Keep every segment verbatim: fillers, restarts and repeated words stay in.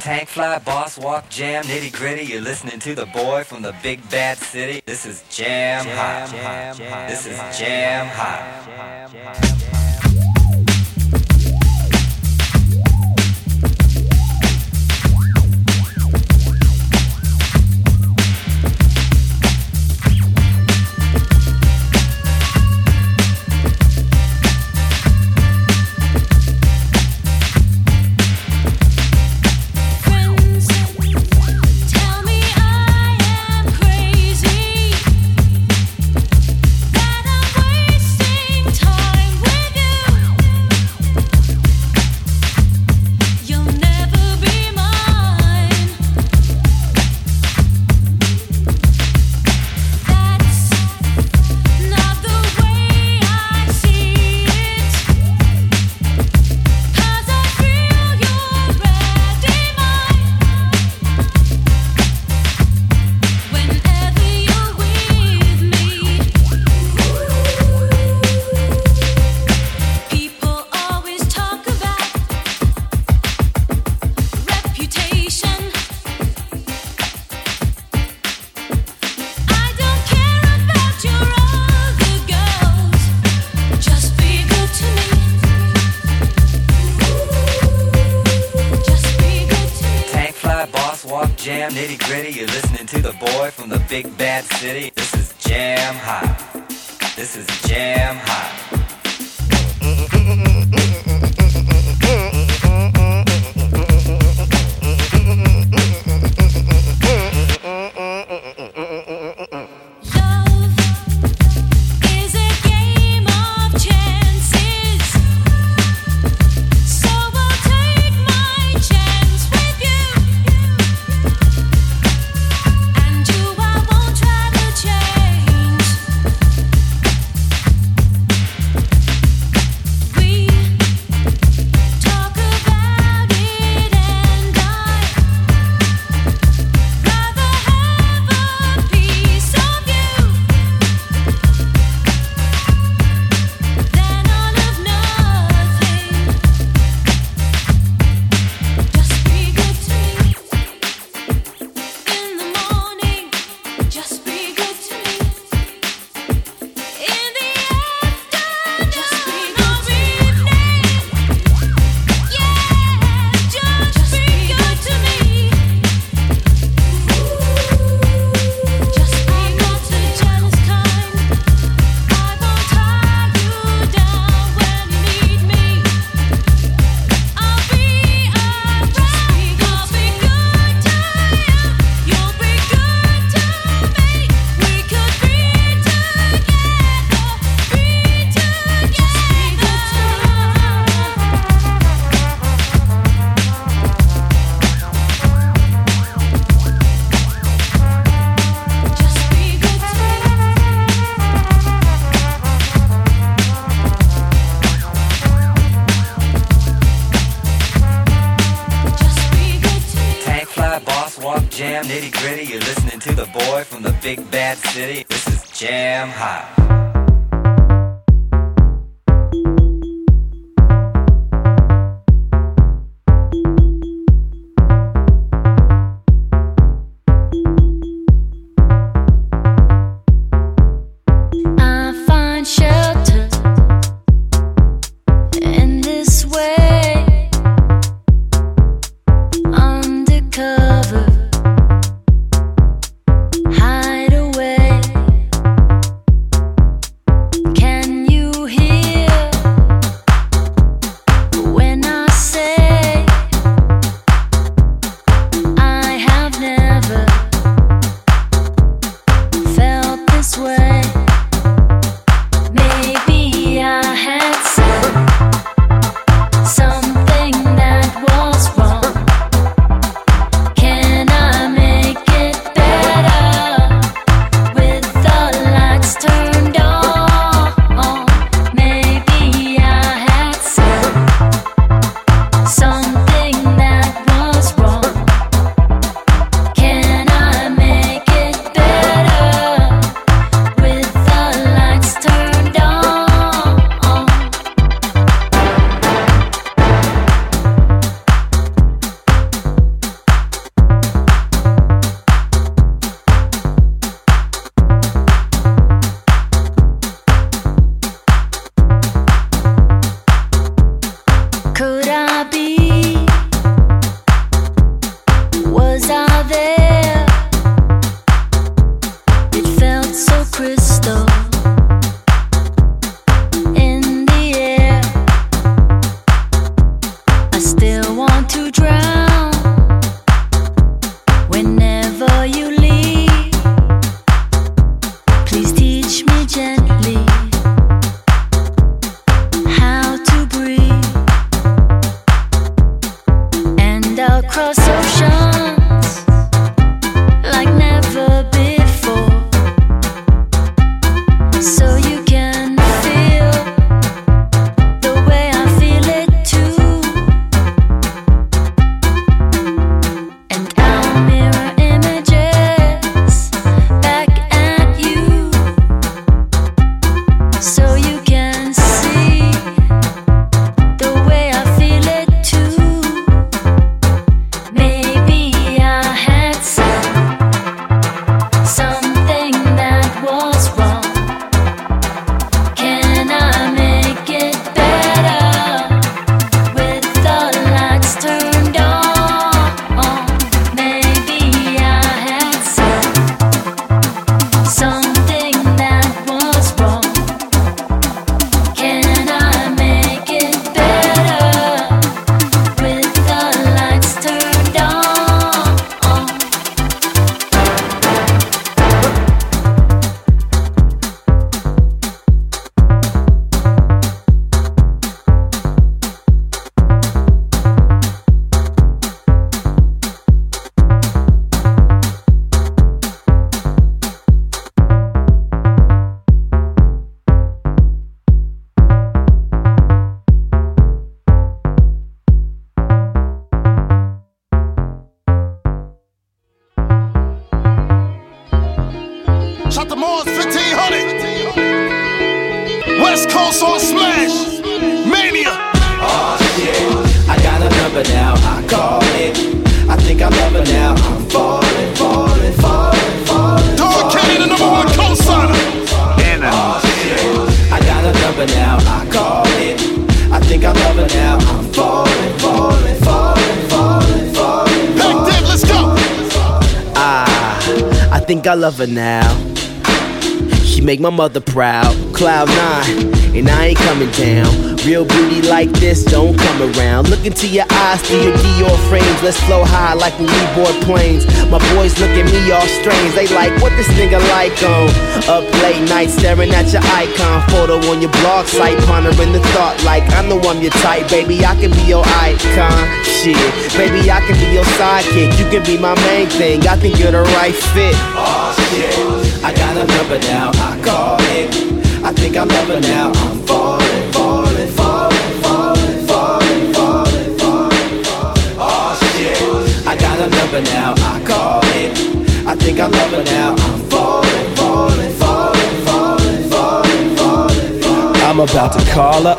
Tank fly, boss walk, jam, nitty gritty. You're listening to the boy from the big bad city. This is Jam Hot. This is Jam Hot. Jam nitty gritty, you're listening to the boy from the big bad city. This is Jam Hot. This is Jam Hot. Jam nitty gritty, you're listening to the boy from the big bad city. This is Jam Hot. Hide away. West Coast on Smash, Mania. Oh shit, I got a number now, I call it. I think I love her now, I'm falling, falling, falling, falling. Dog Kenny, the number one co-signer. Oh shit, I got a number now, I call it. I think I love her now, I'm falling, falling, falling, falling, falling. Back then, let's go. Ah, I think I love her now. She make my mother proud. Cloud nine, and I ain't coming down. Real beauty like this don't come around. Look into your eyes through your Dior frames. Let's flow high like when we board planes. My boys look at me all strange. They like, what this nigga like on? Up late night staring at your icon photo on your blog site, pondering the thought like, I know I'm your type, baby, I can be your icon. Shit, baby, I can be your sidekick. You can be my main thing, I think you're the right fit. Oh shit, I got a number now, I call it. I think I love her now, I'm falling, falling, falling, falling, falling, falling, falling, falling. Oh shit, I got a number now, I call it. I think I love her now, I'm falling, falling, falling, falling, falling, falling, falling. I'm about to call her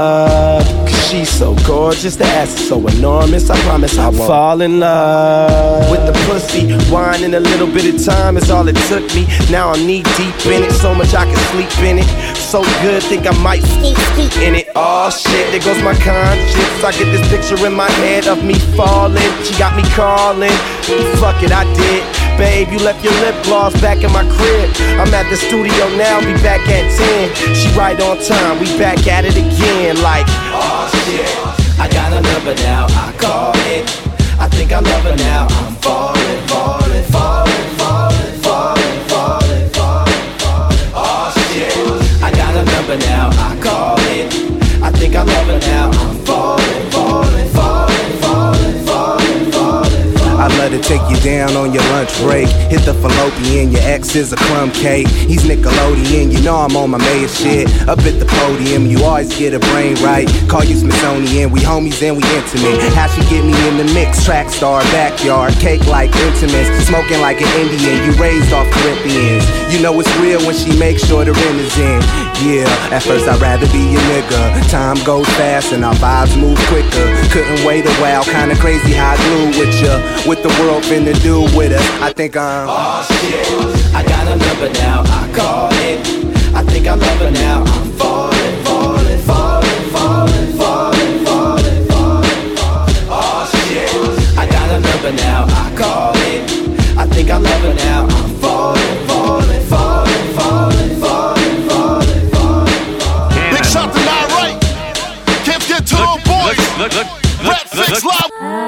up, cause she's so gorgeous, the ass is so enormous. I promise I won't fall in love with the pussy. Wine in a little bit of time is all it took me. Now I'm knee deep in it, so much I can sleep in it. So good, think I might scoop, scoop in it. Oh shit, there goes my conscience. I get this picture in my head of me falling. She got me calling, fuck it, I did. Babe, you left your lip gloss back in my crib. I'm at the studio now, be back at ten. She right on time, we back at it again like, oh shit, I got a number now, I call it. I think I love her now, I'm falling, falling, falling, falling, falling, falling, falling, falling. Oh shit, I got a number now, I call it. I think I love her now, I'm falling, falling, falling, falling, falling, falling. I love to take you down on your lunch break. Hit the fallopian, your ex is a crumb cake. He's Nickelodeon, you know I'm on my mayor shit. Up at the podium, you always get a brain right. Call you Smithsonian, we homies and we intimate. How she get me in the mix, track star, backyard. Cake like intimates, smoking like an Indian. You raised off Corinthians. You know it's real when she makes sure the rent is in. Yeah, at first I'd rather be your nigga. Time goes fast and our vibes move quicker. Couldn't wait a while, kinda crazy how I glue with ya. What the world finna do with us, I think I'm oh shit, I got a number now, I call it. I think I love her now, I'm falling, falling, falling, falling, falling, falling, falling, falling. Oh shit, I got a number now, I call it. I think I love her now, I'm falling, falling, falling, falling, falling, falling, falling. Big shot to Not Right. Can't forget to those boys. Look, look, look, Rap Fix Live.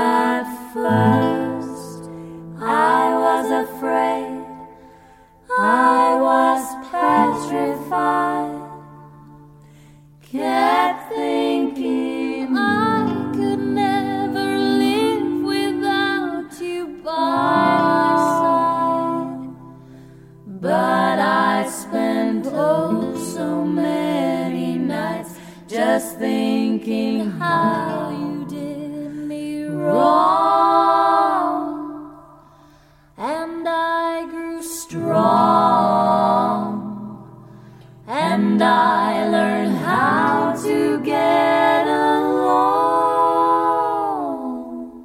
At first, I was afraid, I was petrified, kept thinking I could never live without thinking how you did me wrong, and I grew strong, and I learned how to get along.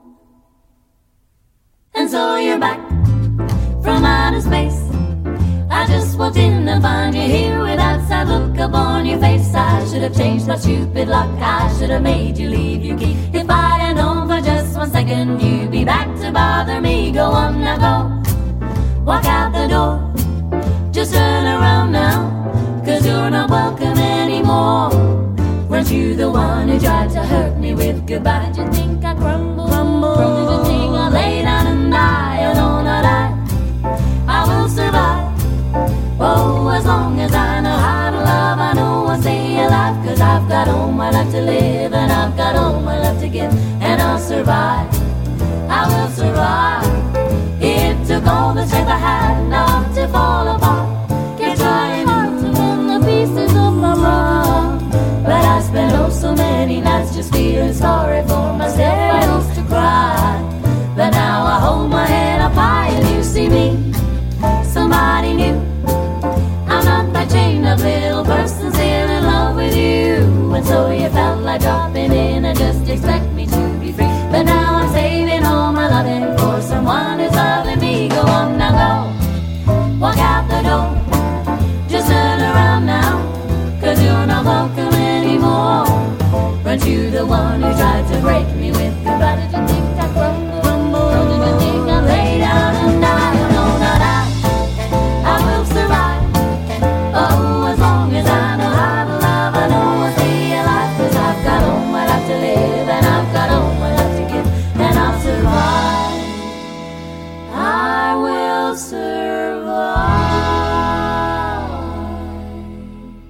And so you're back from outer space. I just walked in and found you here with that sad look upon your face. I should have changed my stupid luck. I should have made you leave your key. If I had known for just one second you'd be back to bother me. Go on now, go. Walk out the door. Just turn around now, 'cause you're not welcome anymore. Weren't you the one who tried to hurt me with goodbye? Did you think I crumble? Crumble. Did you think I lay down and die? Oh no, not I. I will survive. Oh, as long as I know how to love, I know I'll stay alive. 'Cause I've got all my life to live, and I've got all my love to give, and I'll survive. I will survive. It took all the strength I had not to fall apart. Kept trying hard to mend the pieces of my heart, but I spent oh so many nights just feeling sorry for myself. I used to cry, but now I hold my head up high and you see me, somebody new. I'm not that chained up little person still in love with you. And so you felt like dropping in and just expect me to be free. But now I'm saving all my loving for someone who's loving me. Go on now, go. Walk out the door. Just turn around now, 'cause you're not welcome anymore. Weren't you the one who tried to break me with goodbye? Did you think I crumbled? Crumble. Did you think I lay down and die? No, not I. I will survive. Oh, as long as I know how to love, I know I'll stay alive. 'Cause I've got all my life to live, and I've got all my life to give, and I'll survive. I will survive.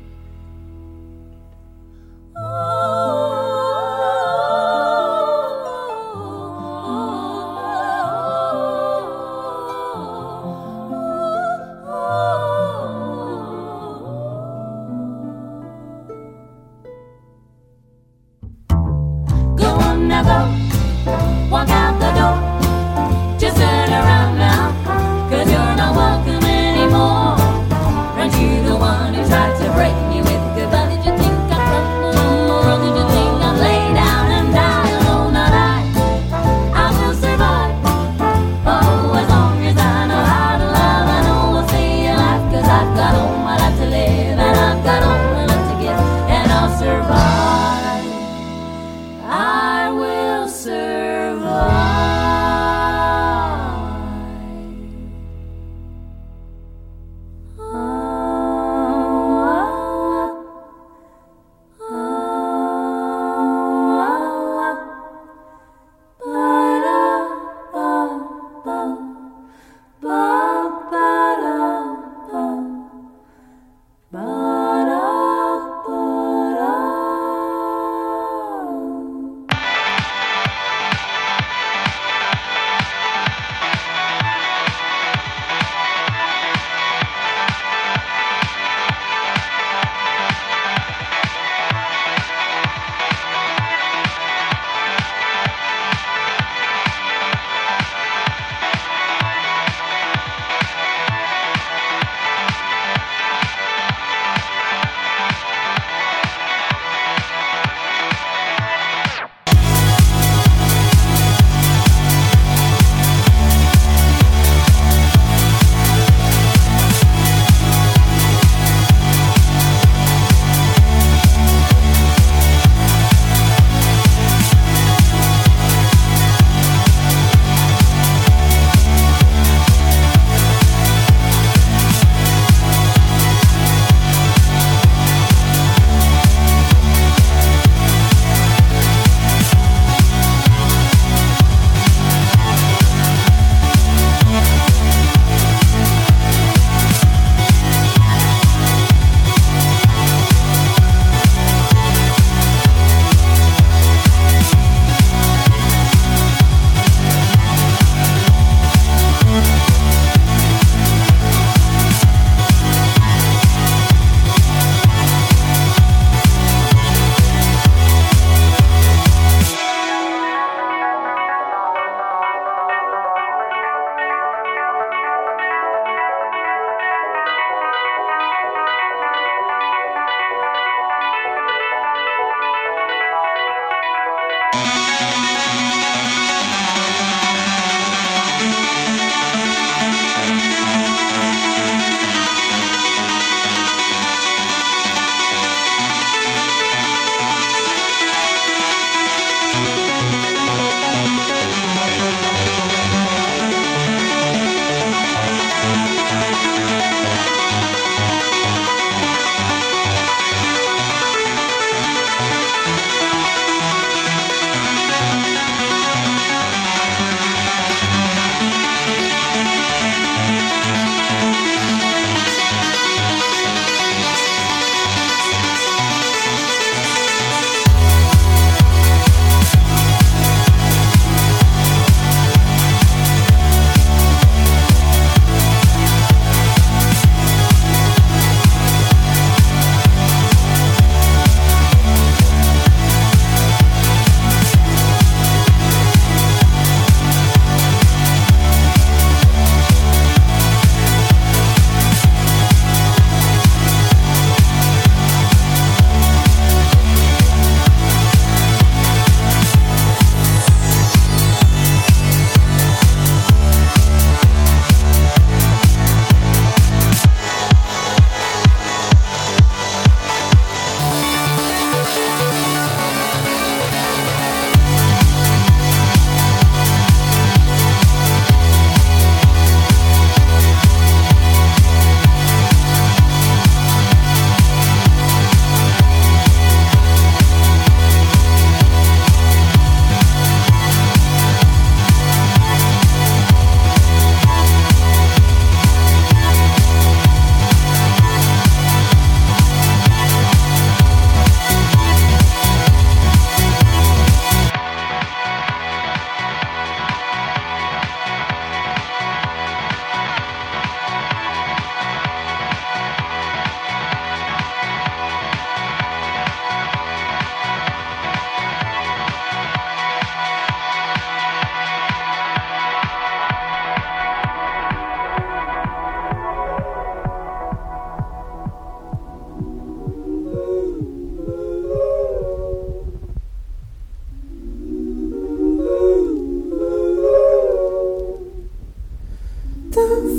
Oh,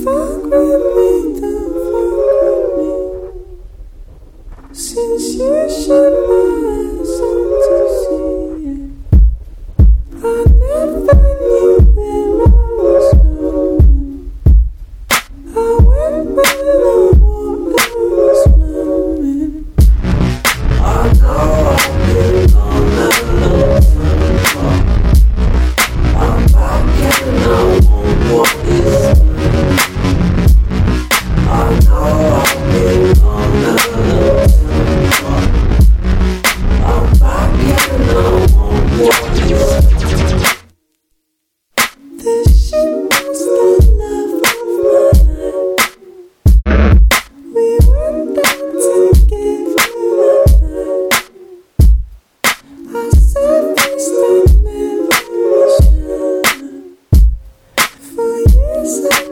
fuck with me, don't fuck with me. Since you shut my eyes to see it, I never knew where I was going. I went below what I was blowing. I know I've been on that long time. I'm back and I won't walk this way. I know I've been on that long time. I'm back and I won't walk this way. This shit was the love of my life. We went down together like that. I said this time never was sure. For years I